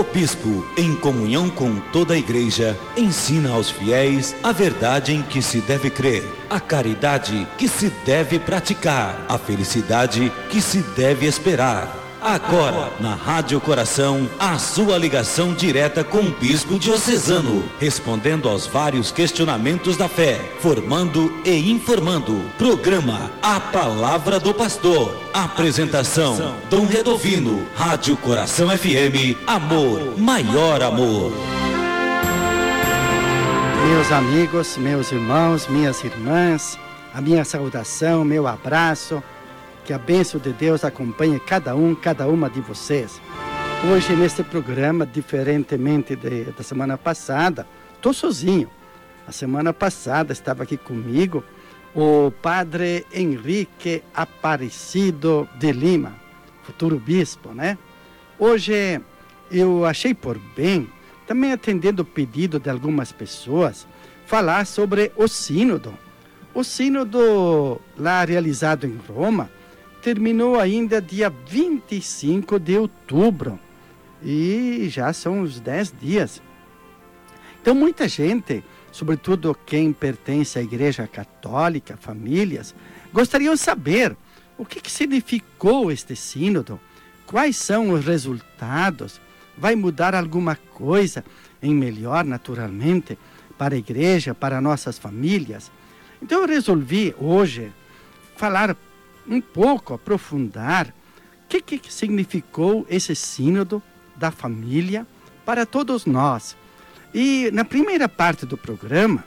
O bispo, em comunhão com toda a igreja, ensina aos fiéis a verdade em que se deve crer, a caridade que se deve praticar, a felicidade que se deve esperar. Agora, na Rádio Coração, a sua ligação direta com o bispo diocesano, respondendo aos vários questionamentos da fé, formando e informando. Programa A Palavra do Pastor. Apresentação, Dom Redovino. Rádio Coração FM, amor, maior amor. Meus amigos, meus irmãos, minhas irmãs, a minha saudação, meu abraço. Que a bênção de Deus acompanhe cada uma de vocês. Hoje, neste programa, diferentemente da semana passada, estou sozinho. A semana passada estava aqui comigo o padre Henrique Aparecido de Lima, futuro bispo, né? Hoje, eu achei por bem, também atendendo o pedido de algumas pessoas, falar sobre o sínodo. O sínodo lá realizado em Roma, terminou ainda dia 25 de outubro e já são uns 10 dias. Então muita gente, sobretudo quem pertence à Igreja Católica, famílias, gostariam de saber o que significou este sínodo, quais são os resultados, vai mudar alguma coisa em melhor, naturalmente, para a Igreja, para nossas famílias. Então eu resolvi hoje falar um pouco, aprofundar o que significou esse sínodo da família para todos nós. E na primeira parte do programa,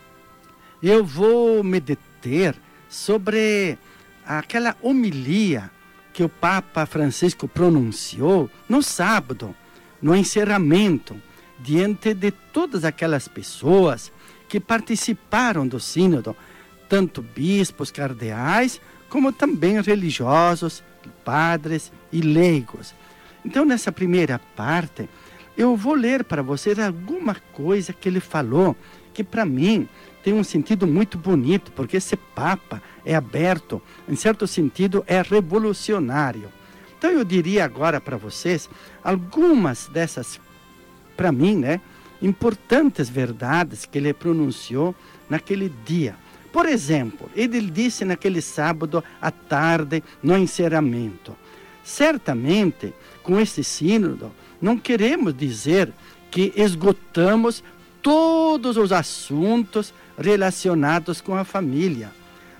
eu vou me deter sobre aquela homilia que o Papa Francisco pronunciou no sábado, no encerramento, diante de todas aquelas pessoas que participaram do sínodo, tanto bispos, cardeais, como também religiosos, padres e leigos. Então, nessa primeira parte, eu vou ler para vocês alguma coisa que ele falou, que para mim tem um sentido muito bonito, porque esse Papa é aberto, em certo sentido é revolucionário. Então, eu diria agora para vocês algumas dessas, para mim, né, importantes verdades que ele pronunciou naquele dia. Por exemplo, ele disse naquele sábado à tarde, no encerramento: certamente, com esse sínodo, não queremos dizer que esgotamos todos os assuntos relacionados com a família,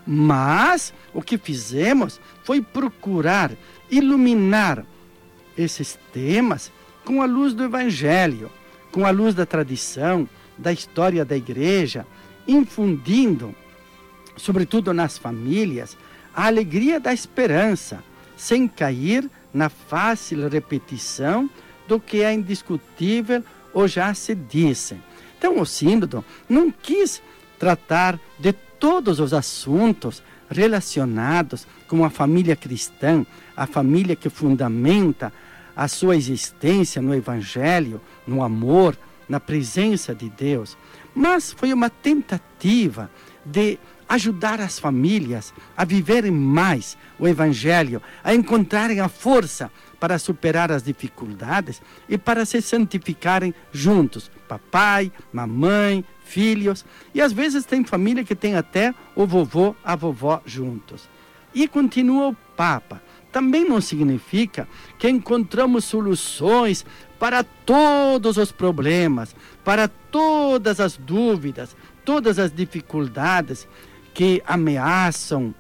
mas o que fizemos foi procurar iluminar esses temas com a luz do Evangelho, com a luz da tradição, da história da Igreja, infundindo sobretudo nas famílias, a alegria da esperança, sem cair na fácil repetição do que é indiscutível ou já se disse. Então o sínodo não quis tratar de todos os assuntos relacionados com a família cristã, a família que fundamenta a sua existência no Evangelho, no amor, na presença de Deus, mas foi uma tentativa de ajudar as famílias a viverem mais o Evangelho, a encontrarem a força para superar as dificuldades e para se santificarem juntos, papai, mamãe, filhos, e às vezes tem família que tem até o vovô, a vovó juntos. E continua o Papa, também não significa que encontramos soluções para todos os problemas, para todas as dúvidas, todas as dificuldades que ameaçam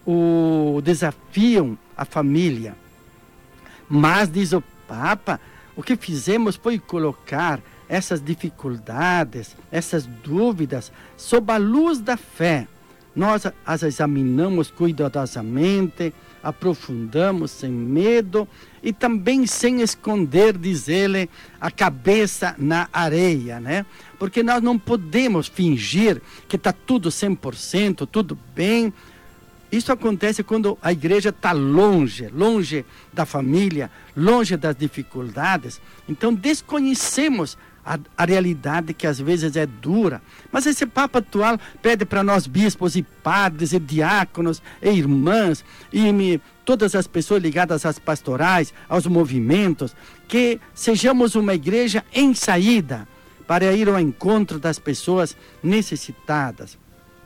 ou desafiam a família. Mas, diz o Papa, o que fizemos foi colocar essas dificuldades, essas dúvidas, sob a luz da fé. Nós as examinamos cuidadosamente, aprofundamos sem medo e também sem esconder, diz ele, a cabeça na areia, né? Porque nós não podemos fingir que está tudo 100%, tudo bem. Isso acontece quando a igreja está longe da família, longe das dificuldades. Então desconhecemos a realidade que às vezes é dura. Mas esse Papa atual pede para nós bispos e padres e diáconos e irmãs e todas as pessoas ligadas às pastorais, aos movimentos, que sejamos uma igreja em saída para ir ao encontro das pessoas necessitadas.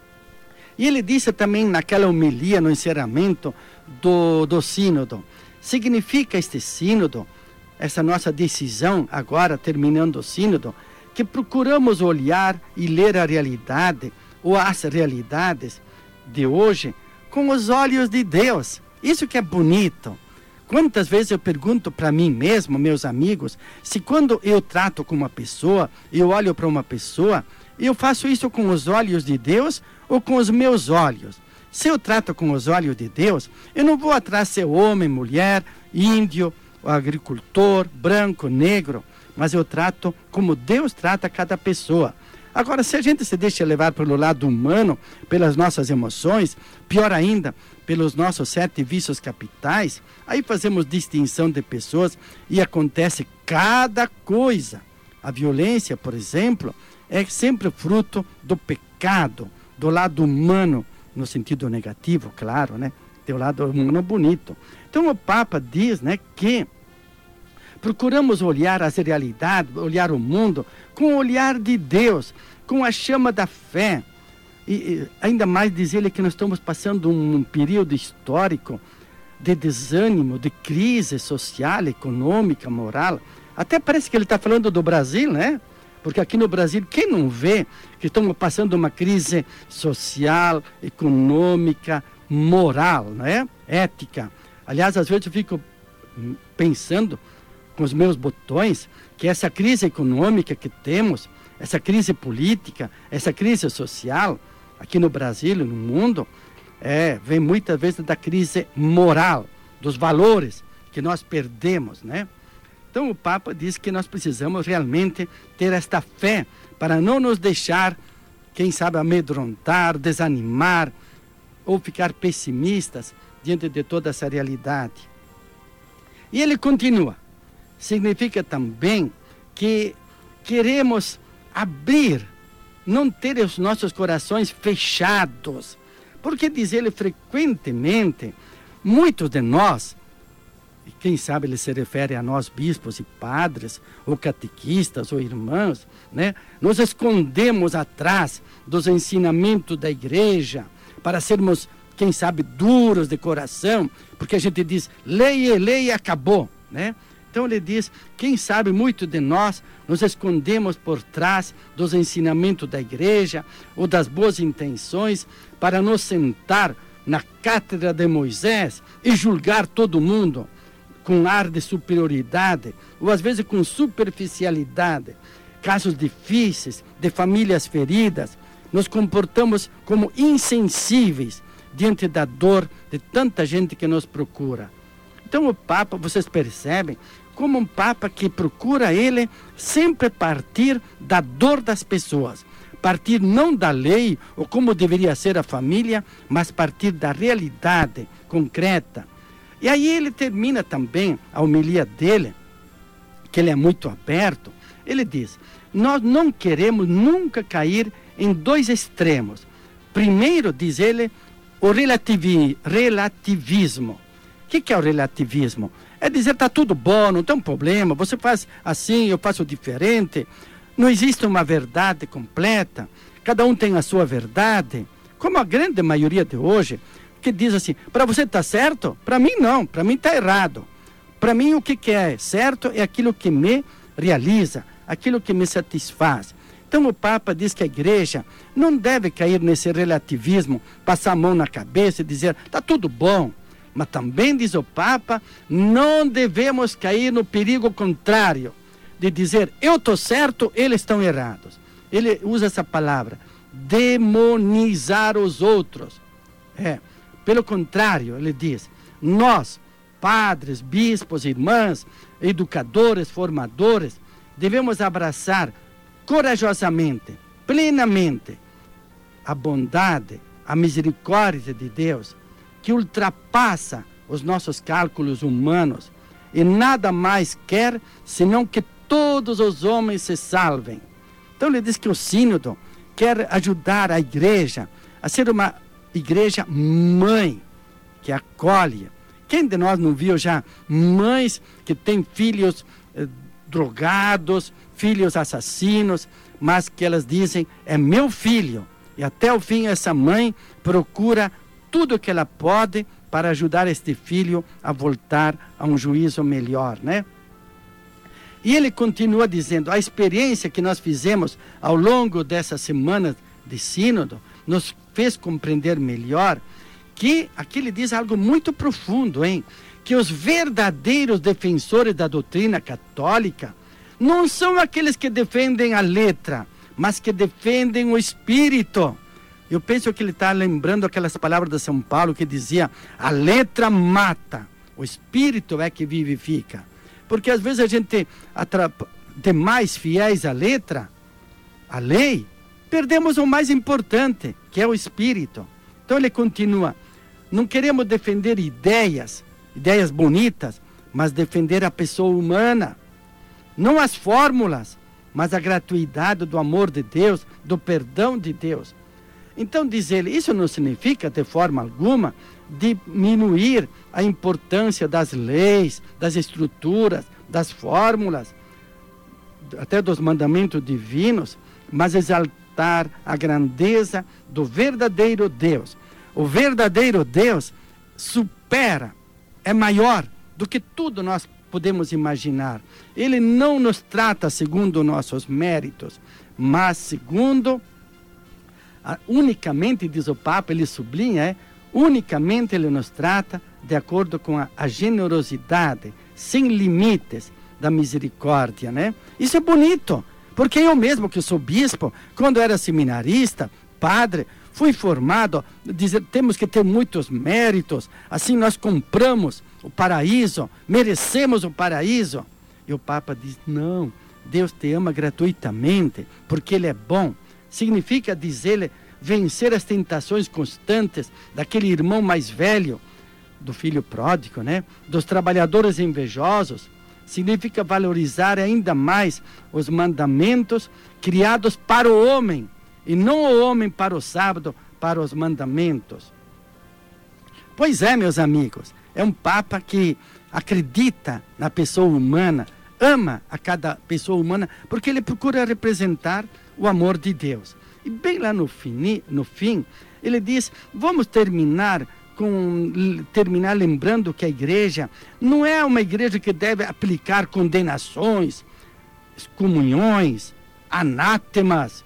E ele disse também naquela homilia no encerramento do sínodo, significa este sínodo, essa nossa decisão agora, terminando o sínodo, que procuramos olhar e ler a realidade, ou as realidades de hoje, com os olhos de Deus. Isso que é bonito. Quantas vezes eu pergunto para mim mesmo, meus amigos, se quando eu trato com uma pessoa, eu olho para uma pessoa, eu faço isso com os olhos de Deus ou com os meus olhos? Se eu trato com os olhos de Deus, eu não vou atrás ser homem, mulher, índio, agricultor, branco, negro, mas eu trato como Deus trata cada pessoa. Agora, se a gente se deixa levar pelo lado humano, pelas nossas emoções, pior ainda, pelos nossos 7 vícios capitais, aí fazemos distinção de pessoas e acontece cada coisa. A violência, por exemplo, é sempre fruto do pecado, do lado humano, no sentido negativo, claro, né? Tem o lado humano bonito. Então o Papa diz, né, que procuramos olhar as realidades, olhar o mundo com o olhar de Deus, com a chama da fé. E ainda mais diz ele que nós estamos passando um período histórico de desânimo, de crise social, econômica, moral. Até parece que ele está falando do Brasil, né? Porque aqui no Brasil, quem não vê que estamos passando uma crise social, econômica, moral, né? Ética. Aliás, às vezes eu fico pensando com os meus botões que essa crise econômica que temos, essa crise política, essa crise social, aqui no Brasil e no mundo, vem muitas vezes da crise moral, dos valores que nós perdemos, né? Então o Papa diz que nós precisamos realmente ter esta fé para não nos deixar, quem sabe, amedrontar, desanimar ou ficar pessimistas diante de toda essa realidade. E ele continua, significa também que queremos abrir, não ter os nossos corações fechados, porque diz ele frequentemente, muitos de nós, e quem sabe ele se refere a nós bispos e padres, ou catequistas, ou irmãos, né? Nos escondemos atrás dos ensinamentos da igreja, para sermos, quem sabe, duros de coração, porque a gente diz, leia, leia, acabou, né? Então ele diz, quem sabe muito de nós nos escondemos por trás dos ensinamentos da igreja ou das boas intenções para nos sentar na cátedra de Moisés e julgar todo mundo com ar de superioridade ou às vezes com superficialidade. Casos difíceis, de famílias feridas, nos comportamos como insensíveis diante da dor de tanta gente que nos procura. Então o Papa, vocês percebem, como um Papa que procura ele sempre partir da dor das pessoas, partir não da lei ou como deveria ser a família, mas partir da realidade concreta. E aí ele termina também a homilia dele, que ele é muito aberto, ele diz, nós não queremos nunca cair em 2 extremos. Primeiro, diz ele, o relativismo. O que é o relativismo? É dizer, está tudo bom, não tem um problema, você faz assim, eu faço diferente. Não existe uma verdade completa, cada um tem a sua verdade. Como a grande maioria de hoje, que diz assim, para você está certo? Para mim não, para mim está errado. Para mim o que é certo é aquilo que me realiza, aquilo que me satisfaz. Então o Papa diz que a igreja não deve cair nesse relativismo, passar a mão na cabeça e dizer, está tudo bom. Mas também, diz o Papa, não devemos cair no perigo contrário, de dizer, eu estou certo, eles estão errados. Ele usa essa palavra, demonizar os outros. Pelo contrário, ele diz, nós, padres, bispos, irmãs, educadores, formadores, devemos abraçar corajosamente, plenamente, a bondade, a misericórdia de Deus, que ultrapassa os nossos cálculos humanos e nada mais quer senão que todos os homens se salvem. Então ele diz que o sínodo quer ajudar a igreja a ser uma igreja mãe, que acolhe. Quem de nós não viu já mães que têm filhos drogados, filhos assassinos, mas que elas dizem, é meu filho. E até o fim essa mãe procura tudo o que ela pode para ajudar este filho a voltar a um juízo melhor, né? E ele continua dizendo, a experiência que nós fizemos ao longo dessa semana de sínodo nos fez compreender melhor que aqui ele diz algo muito profundo, hein? Que os verdadeiros defensores da doutrina católica não são aqueles que defendem a letra, mas que defendem o espírito. Eu penso que ele está lembrando aquelas palavras de São Paulo que dizia, a letra mata, o espírito é que vivifica. Porque às vezes a gente, demais fiéis à letra, à lei, perdemos o mais importante, que é o espírito. Então ele continua, não queremos defender ideias bonitas, mas defender a pessoa humana. Não as fórmulas, mas a gratuidade do amor de Deus, do perdão de Deus. Então diz ele, isso não significa de forma alguma diminuir a importância das leis, das estruturas, das fórmulas, até dos mandamentos divinos, mas exaltar a grandeza do verdadeiro Deus. O verdadeiro Deus supera, é maior do que tudo nós podemos imaginar. Ele não nos trata segundo nossos méritos, mas segundo, unicamente, diz o Papa, ele sublinha, unicamente ele nos trata de acordo com a generosidade, sem limites da misericórdia, né? Isso é bonito, porque eu mesmo que sou bispo, quando era seminarista, padre, fui formado, dizer, temos que ter muitos méritos, assim nós compramos o paraíso, merecemos o paraíso. E o Papa diz, não, Deus te ama gratuitamente, porque Ele é bom. Significa, diz ele, vencer as tentações constantes daquele irmão mais velho, do filho pródigo, né? Dos trabalhadores invejosos. Significa valorizar ainda mais os mandamentos criados para o homem, e não o homem para o sábado, para os mandamentos. Pois é, meus amigos, é um Papa que acredita na pessoa humana, ama a cada pessoa humana, porque ele procura representar o amor de Deus. E bem lá no fim, ele diz, vamos terminar lembrando que a igreja não é uma igreja que deve aplicar condenações, excomunhões, anátemas,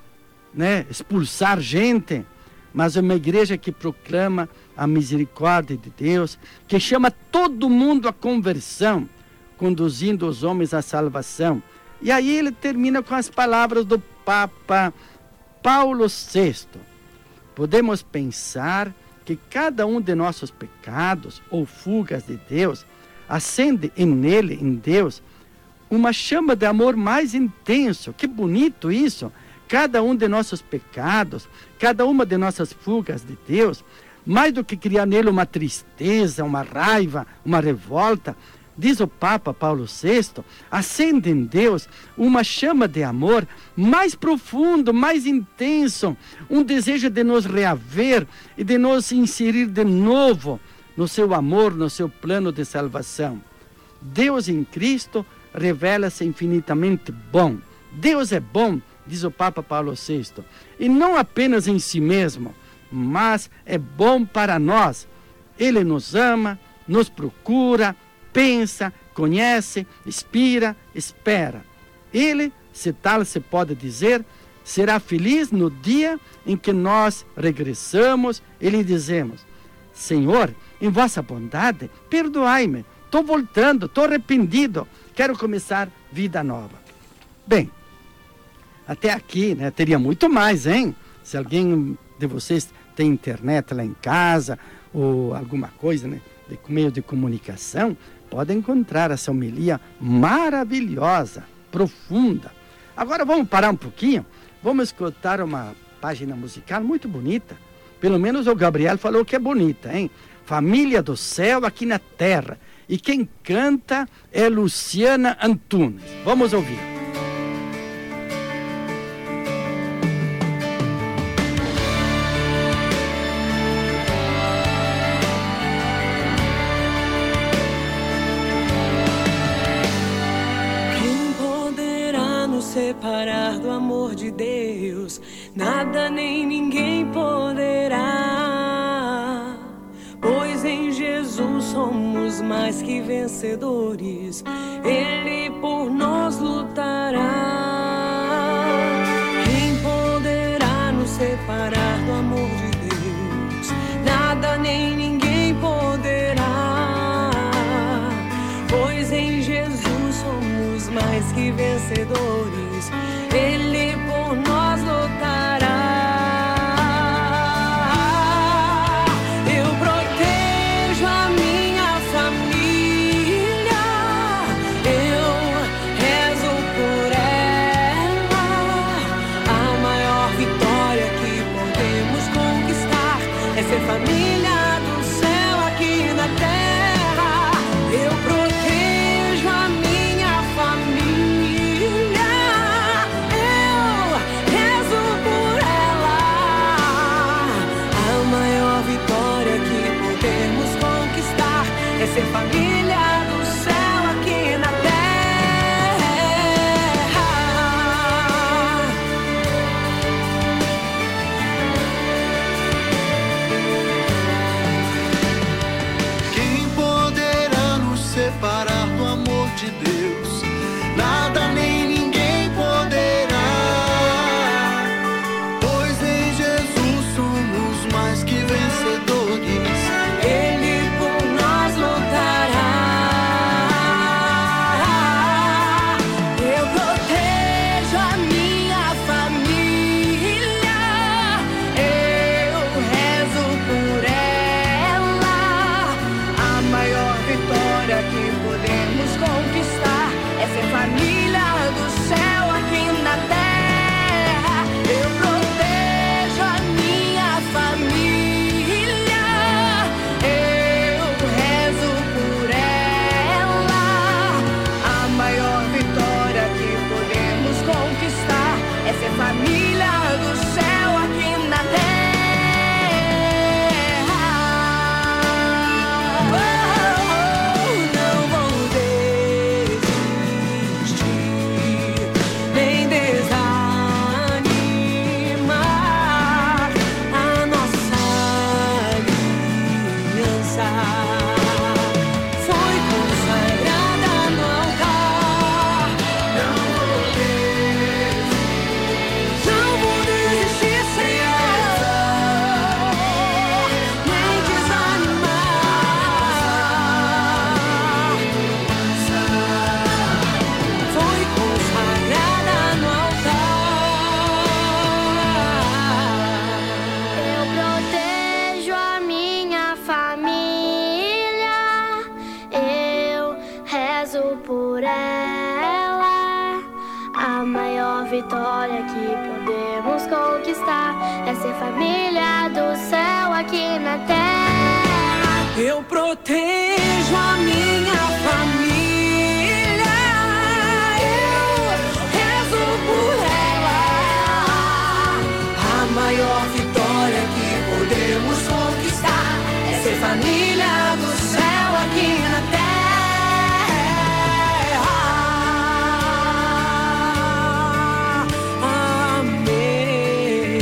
né? Expulsar gente, mas é uma igreja que proclama a misericórdia de Deus, que chama todo mundo à conversão, conduzindo os homens à salvação. E aí ele termina com as palavras do Papa Paulo VI. Podemos pensar que cada um de nossos pecados ou fugas de Deus acende nele, em Deus, uma chama de amor mais intenso. Que bonito isso! Cada um de nossos pecados, cada uma de nossas fugas de Deus, mais do que criar nele uma tristeza, uma raiva, uma revolta, diz o Papa Paulo VI, acende em Deus uma chama de amor mais profundo, mais intenso, um desejo de nos reaver e de nos inserir de novo no seu amor, no seu plano de salvação. Deus em Cristo revela-se infinitamente bom. Deus é bom, diz o Papa Paulo VI, e não apenas em si mesmo, mas é bom para nós. Ele nos ama, nos procura, pensa, conhece, inspira, espera. Ele, se tal se pode dizer, será feliz no dia em que nós regressamos e lhe dizemos, Senhor, em vossa bondade, perdoai-me, estou voltando, estou arrependido, quero começar vida nova. Bem, até aqui, né, teria muito mais, hein? Se alguém de vocês tem internet lá em casa, ou alguma coisa, né, de meio de comunicação, pode encontrar essa homilia maravilhosa, profunda. Agora vamos parar um pouquinho, vamos escutar uma página musical muito bonita. Pelo menos o Gabriel falou que é bonita, hein? Família do céu aqui na terra. E quem canta é Luciana Antunes. Vamos ouvir. Separar do amor de Deus, nada nem ninguém poderá, pois em Jesus somos mais que vencedores, Ele por nós lutará. Quem poderá nos separar do amor de Deus? Nada nem ninguém poderá, pois em Jesus somos mais que vencedores, Ele por nós lutará. Eu protejo a minha família, eu rezo por ela. A maior vitória que podemos conquistar é ser família do céu aqui na terra. Eu protejo a minha família, é ser família do céu aqui na terra. Quem poderá nos separar do amor de Deus? Nada nem ninguém poderá, pois em Jesus somos mais que vencedores, Ele por nós lutará. Eu protejo a minha família, eu rezo por ela. A maior vitória que podemos conquistar é ser família do céu aqui na terra. Eu protejo a minha família, eu rezo por ela. A maior vitória que podemos conquistar é ser família do céu aqui na terra. Não vou desistir, nem desanimar. A nossa aliança foi consagrada no altar. Não vou desistir, Senhor, nem desanimar. Foi consagrada no altar. Eu protejo a minha família, eu rezo por ela. A maior vitória que podemos conquistar é ser família do céu aqui na terra. Eu protejo a minha família, eu rezo por ela. A maior vitória que podemos conquistar é ser família do céu aqui na terra. Amém.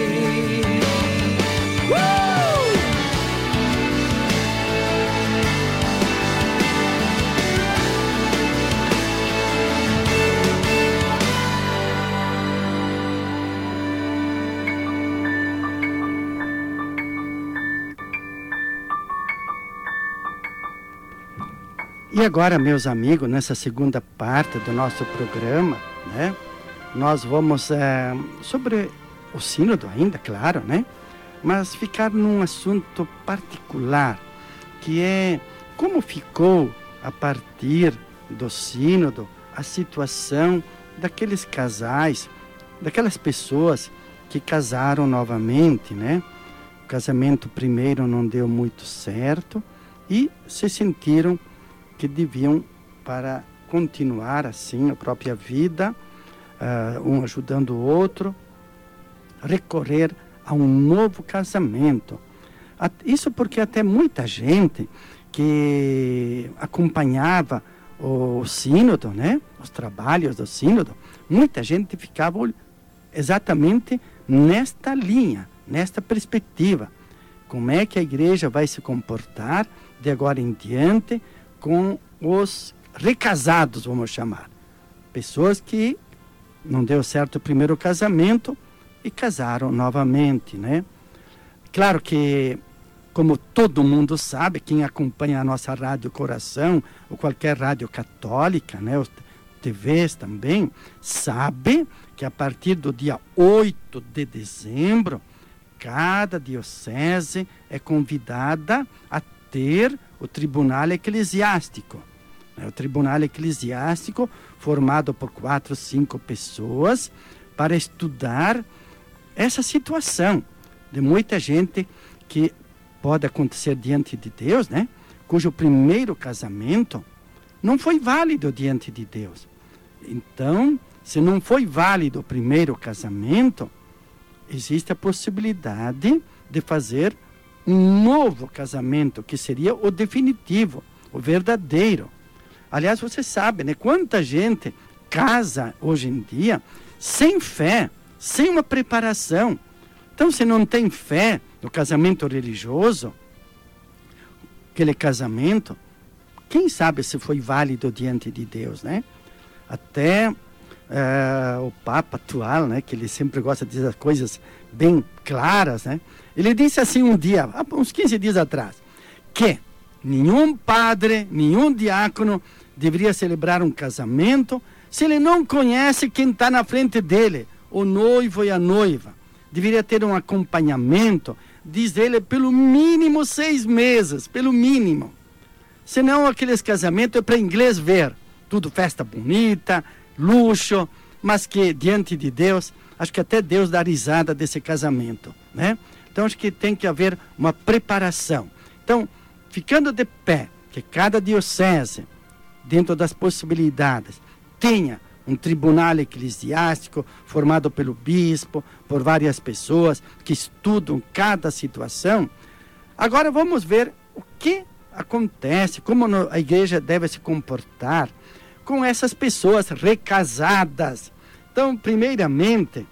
E agora, meus amigos, nessa segunda parte do nosso programa, né, nós vamos sobre o sínodo ainda, claro, né, mas ficar num assunto particular, que é como ficou a partir do sínodo a situação daqueles casais, daquelas pessoas que casaram novamente, né? O casamento primeiro não deu muito certo e se sentiram que deviam, para continuar assim a própria vida, um ajudando o outro, recorrer a um novo casamento. Isso porque até muita gente que acompanhava o sínodo, né, os trabalhos do sínodo, muita gente ficava exatamente nesta linha, nesta perspectiva. Como é que a igreja vai se comportar de agora em diante com os recasados, vamos chamar. Pessoas que não deu certo o primeiro casamento e casaram novamente, né? Claro que, como todo mundo sabe, quem acompanha a nossa Rádio Coração, ou qualquer rádio católica, né, os TVs também, sabe que a partir do dia 8 de dezembro, cada diocese é convidada a ter o tribunal eclesiástico. O tribunal eclesiástico formado por 4, 5 pessoas para estudar essa situação de muita gente que pode acontecer diante de Deus, né? Cujo primeiro casamento não foi válido diante de Deus. Então, se não foi válido o primeiro casamento, existe a possibilidade de fazer um novo casamento, que seria o definitivo, o verdadeiro. Aliás, você sabe, né? Quanta gente casa hoje em dia sem fé, sem uma preparação. Então, se não tem fé no casamento religioso, aquele casamento, quem sabe se foi válido diante de Deus, né? Até o Papa atual, né, que ele sempre gosta de dizer as coisas bem claras, né? Ele disse assim um dia, uns 15 dias atrás, que nenhum padre, nenhum diácono deveria celebrar um casamento se ele não conhece quem está na frente dele, o noivo e a noiva. Deveria ter um acompanhamento, diz ele, pelo mínimo 6 meses, pelo mínimo. Senão aqueles casamentos é para inglês ver, tudo festa bonita, luxo, mas que diante de Deus, acho que até Deus dá risada desse casamento, né? Então acho que tem que haver uma preparação. Então, ficando de pé, que cada diocese, dentro das possibilidades, tenha um tribunal eclesiástico formado pelo bispo, por várias pessoas que estudam cada situação. Agora vamos ver o que acontece, como a igreja deve se comportar com essas pessoas recasadas. Então, primeiramente,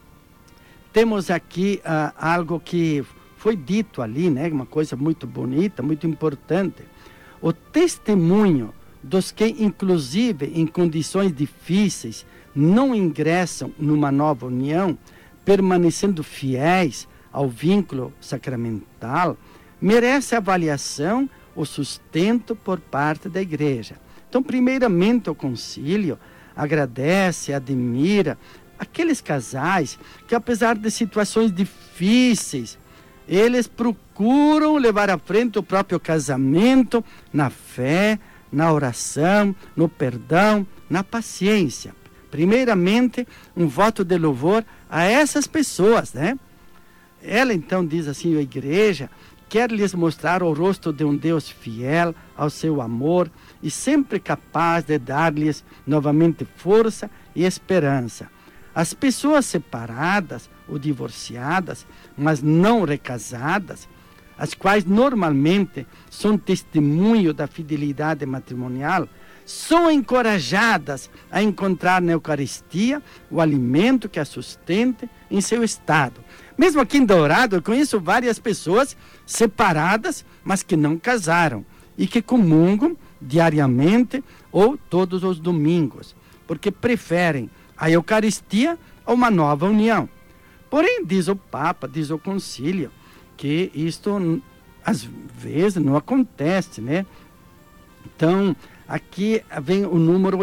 temos aqui algo que foi dito ali, né? Uma coisa muito bonita, muito importante. O testemunho dos que, inclusive, em condições difíceis, não ingressam numa nova união, permanecendo fiéis ao vínculo sacramental, merece avaliação ou sustento por parte da igreja. Então, primeiramente, o concílio agradece, admira aqueles casais que, apesar de situações difíceis, eles procuram levar à frente o próprio casamento na fé, na oração, no perdão, na paciência. Primeiramente, um voto de louvor a essas pessoas, né? Ela, então, diz assim, a igreja quer lhes mostrar o rosto de um Deus fiel ao seu amor e sempre capaz de dar-lhes novamente força e esperança. As pessoas separadas ou divorciadas, mas não recasadas, as quais normalmente são testemunho da fidelidade matrimonial, são encorajadas a encontrar na Eucaristia o alimento que a sustente em seu estado. Mesmo aqui em Dourado, eu conheço várias pessoas separadas, mas que não casaram e que comungam diariamente ou todos os domingos, porque preferem a Eucaristia a uma nova união. Porém, diz o Papa, diz o Concílio, que isto às vezes não acontece, né? Então, aqui vem o número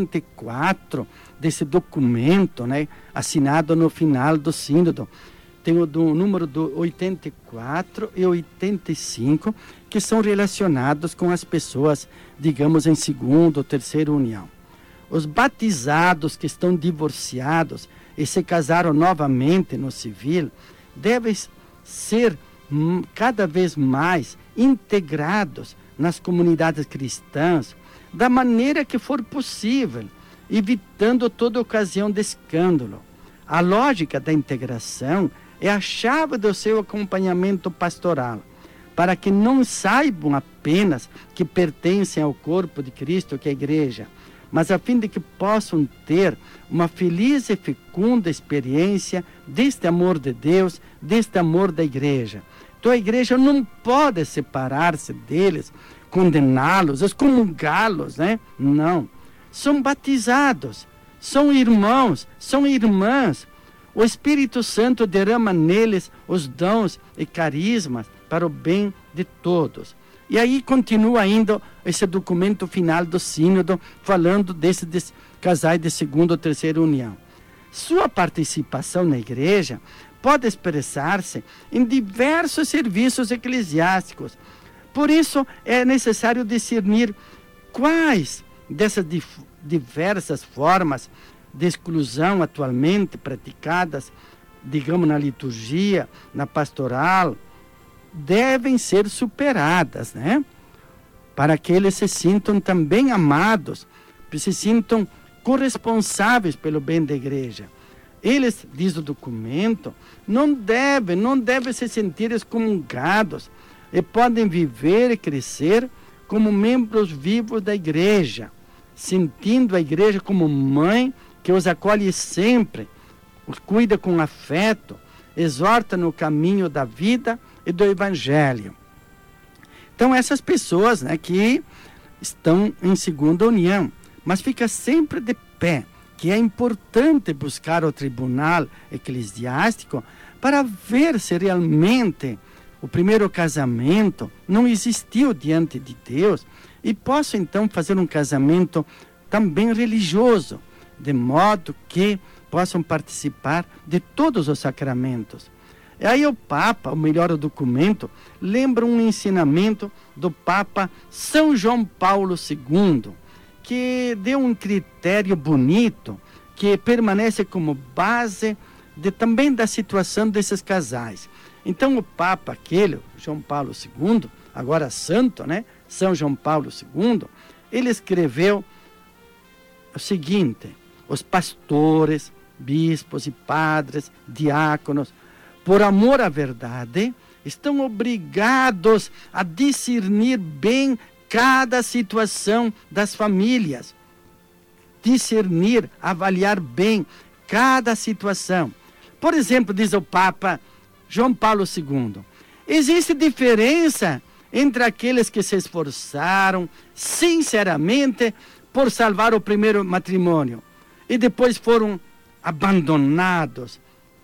84 desse documento, né? Assinado no final do sínodo. Tem o número do 84 e 85, que são relacionados com as pessoas, digamos, em segunda ou terceira união. Os batizados que estão divorciados e se casaram novamente no civil, devem ser cada vez mais integrados nas comunidades cristãs, da maneira que for possível, evitando toda ocasião de escândalo. A lógica da integração é a chave do seu acompanhamento pastoral, para que não saibam apenas que pertencem ao corpo de Cristo, que é a igreja, mas a fim de que possam ter uma feliz e fecunda experiência deste amor de Deus, deste amor da igreja. Então a igreja não pode separar-se deles, condená-los, excomungá-los, né? Não. São batizados, são irmãos, são irmãs. O Espírito Santo derrama neles os dons e carismas para o bem de todos. E aí continua ainda esse documento final do sínodo, falando desses casais de segunda ou terceira união. Sua participação na igreja pode expressar-se em diversos serviços eclesiásticos. Por isso, é necessário discernir quais dessas diversas formas de exclusão atualmente praticadas, digamos, na liturgia, na pastoral, devem ser superadas, né? Para que eles se sintam também amados, se sintam corresponsáveis pelo bem da igreja. Eles, diz o documento, não devem se sentir excomungados e podem viver e crescer como membros vivos da igreja, sentindo a igreja como mãe que os acolhe sempre, os cuida com afeto, exorta no caminho da vida e do evangelho. Então essas pessoas, né, que estão em segunda união, mas fica sempre de pé, que é importante buscar o tribunal eclesiástico para ver se realmente o primeiro casamento não existiu diante de Deus e possa então fazer um casamento também religioso, de modo que possam participar de todos os sacramentos. E aí o Papa, ou melhor, o documento, lembra um ensinamento do Papa São João Paulo II, que deu um critério bonito, que permanece como base também da situação desses casais. Então o Papa aquele, João Paulo II, agora santo, né? São João Paulo II, ele escreveu o seguinte: os pastores, bispos e padres, diáconos, por amor à verdade, estão obrigados a discernir bem cada situação das famílias. Discernir, avaliar bem cada situação. Por exemplo, diz o Papa João Paulo II, existe diferença entre aqueles que se esforçaram sinceramente por salvar o primeiro matrimônio e depois foram abandonados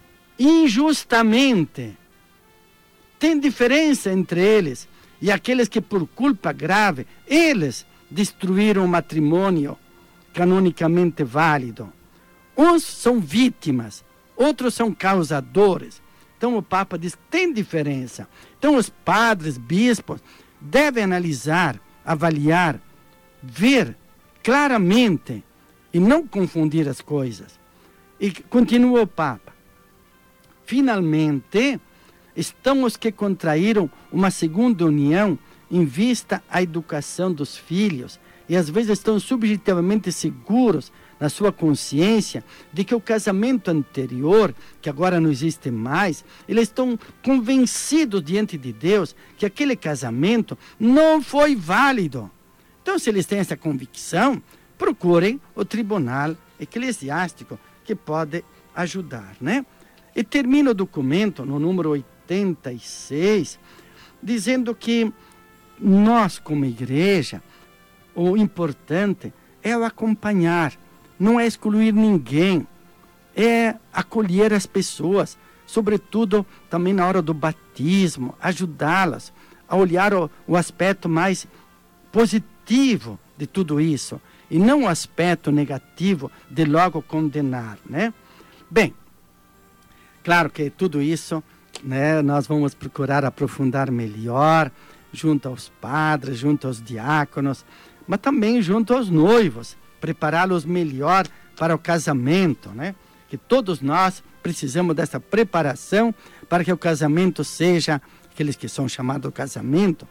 injustamente. Tem diferença entre eles e aqueles que por culpa grave, eles destruíram o matrimônio canonicamente válido. Uns são vítimas, outros são causadores. Então o Papa diz que tem diferença. Então os padres, bispos, devem analisar, avaliar, ver claramente e não confundir as coisas. E continua o Papa. Finalmente, estão os que contraíram uma segunda união em vista à educação dos filhos e às vezes estão subjetivamente seguros na sua consciência de que o casamento anterior, que agora não existe mais, eles estão convencidos diante de Deus que aquele casamento não foi válido. Então, se eles têm essa convicção, procurem o tribunal eclesiástico que pode ajudar, né? E termina o documento, no número 86, dizendo que nós, como igreja, o importante é o acompanhar, não é excluir ninguém, é acolher as pessoas, sobretudo também na hora do batismo, ajudá-las a olhar o aspecto mais positivo de tudo isso, e não o aspecto negativo de logo condenar, né? Bem, claro que tudo isso, né, nós vamos procurar aprofundar melhor, junto aos padres, junto aos diáconos, mas também junto aos noivos, prepará-los melhor para o casamento, né? Que todos nós precisamos dessa preparação para que o casamento seja, aqueles que são chamados casamento,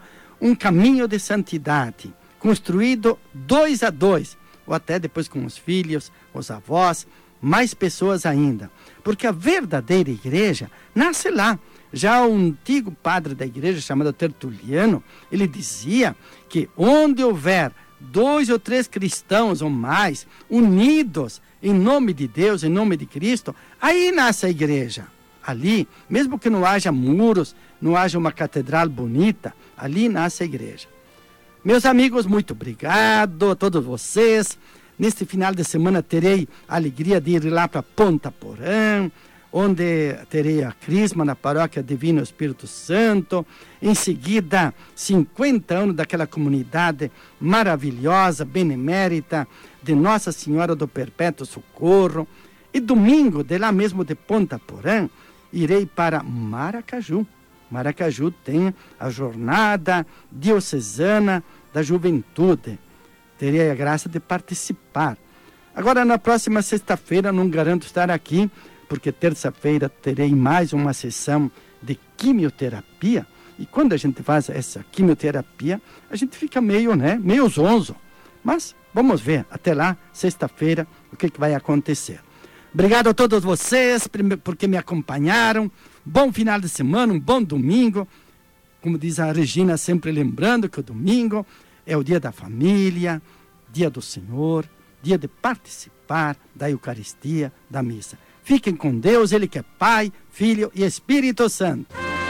um caminho de santidade, construído 2 a 2, ou até depois com os filhos, os avós, mais pessoas ainda. Porque a verdadeira igreja nasce lá. Já o antigo padre da igreja, chamado Tertuliano, ele dizia que onde houver 2 ou 3 cristãos ou mais, unidos em nome de Deus, em nome de Cristo, aí nasce a igreja. Ali, mesmo que não haja muros, não haja uma catedral bonita, ali nasce a igreja. Meus amigos, muito obrigado a todos vocês. Neste final de semana terei a alegria de ir lá para Ponta Porã, onde terei a crisma na paróquia Divino Espírito Santo. Em seguida, 50 anos daquela comunidade maravilhosa, benemérita, de Nossa Senhora do Perpétuo Socorro. E domingo, de lá mesmo de Ponta Porã, irei para Maracaju. Maracaju tem a jornada diocesana da juventude. Terei a graça de participar. Agora, na próxima sexta-feira, não garanto estar aqui, porque terça-feira terei mais uma sessão de quimioterapia. E quando a gente faz essa quimioterapia, a gente fica meio zonzo. Mas vamos ver, até lá, sexta-feira, o que vai acontecer. Obrigado a todos vocês porque me acompanharam. Bom final de semana, um bom domingo. Como diz a Regina, sempre lembrando que o domingo é o dia da família, dia do Senhor, dia de participar da Eucaristia, da missa. Fiquem com Deus, Ele que é Pai, Filho e Espírito Santo.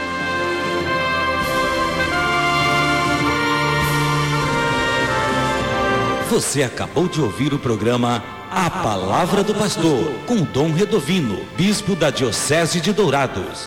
Você acabou de ouvir o programa A Palavra do Pastor, com Dom Redovino, Bispo da Diocese de Dourados.